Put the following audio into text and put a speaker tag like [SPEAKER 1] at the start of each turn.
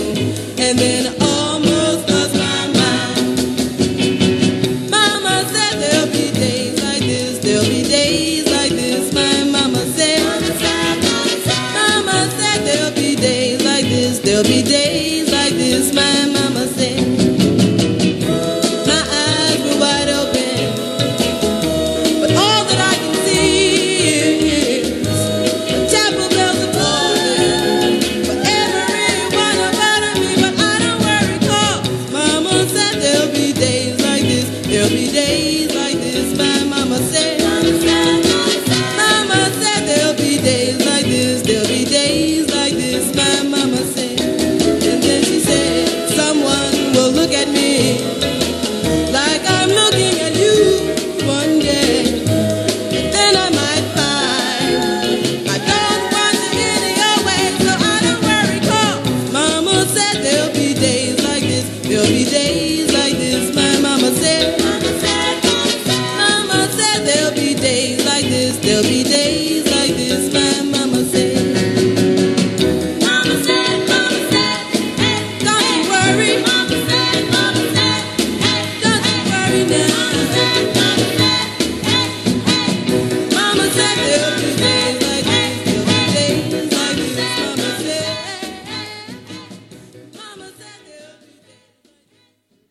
[SPEAKER 1] and then almost lost my mind. Mama said there'll be days like this, there'll be days like this. My mama said, Mama said there'll be days like this, there'll be days like this. My